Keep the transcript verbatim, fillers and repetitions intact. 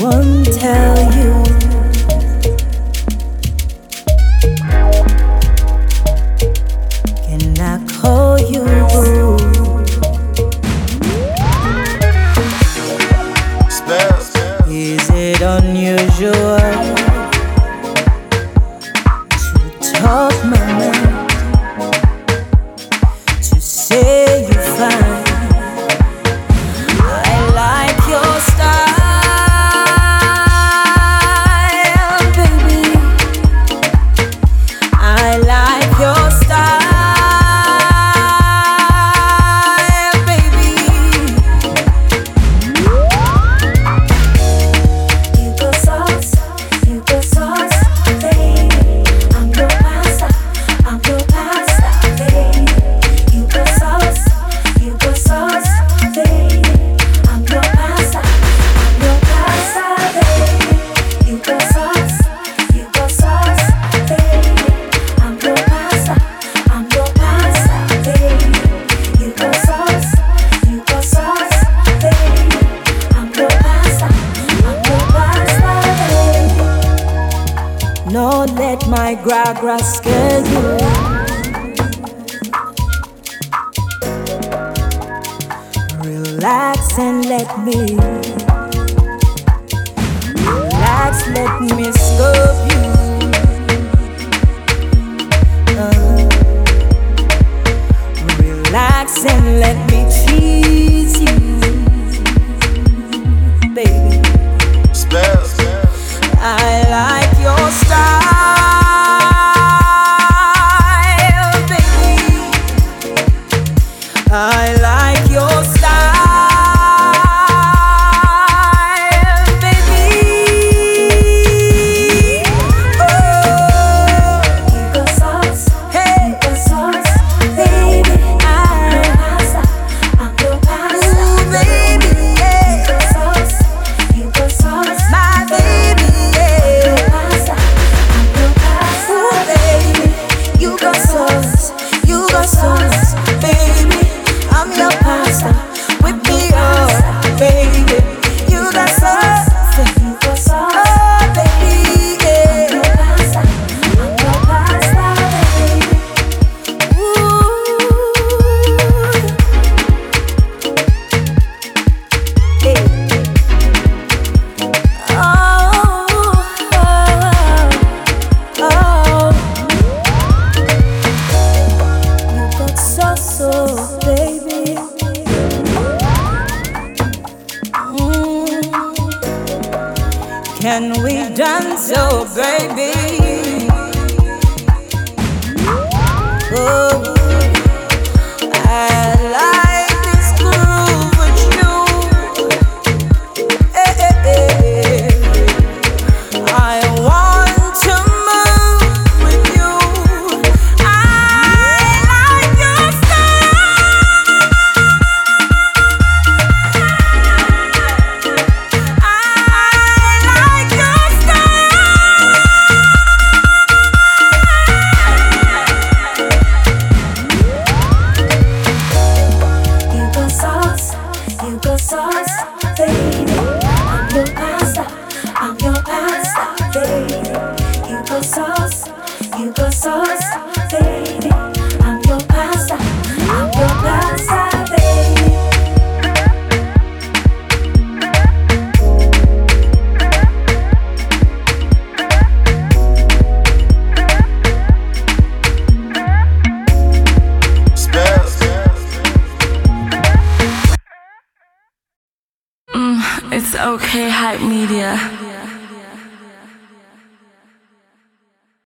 one tell you? Can I call you boo? Is it unusual to talk my mind, to say you're fine? I like your style, baby. I like your style, baby. You go sauce, you go sauce, baby. I'm your pasta, I'm your pasta, baby. You go sauce, you go sauce, baby. I'm your pasta, I'm your pasta, baby. You go sauce, you go sauce, baby. I'm your pasta, I'm your pasta, baby. You go sauce, you go sauce, baby. I'm your pasta, I'm your pasta, baby. No, let my gra-gra scare you. Relax and let me relax, let me scope you. Uh, relax and let me tease you, baby. I like your style, baby. I like your style, baby. Oh, you go sauce, hey, you go sauce, baby. I'm your pasta, I'm your pasta, ooh, baby, yeah. You go sauce, you go sauce, my baby, yeah. I'm your pasta, I'm your pasta, ooh, baby. You go sauce, you go sauce, baby. I'm your pasta, whip me up, baby. You got sauce, you got sauce, oh, baby, yeah. I'm your pasta, I'm your pasta, baby. Ooh, hey. Oh, oh, oh. You got sauce, so baby. Mm. Can we dance, oh baby? Oh, I like this groove with you. Eh, eh, eh. I want to move with you. I like your style. I like your style. You go sauce, you go sauce, baby. I'm your pasta, I'm your pasta, baby. You go sauce, you go sauce, baby. I'm your pasta, I'm your pasta, baby. It's okay, Hype Media.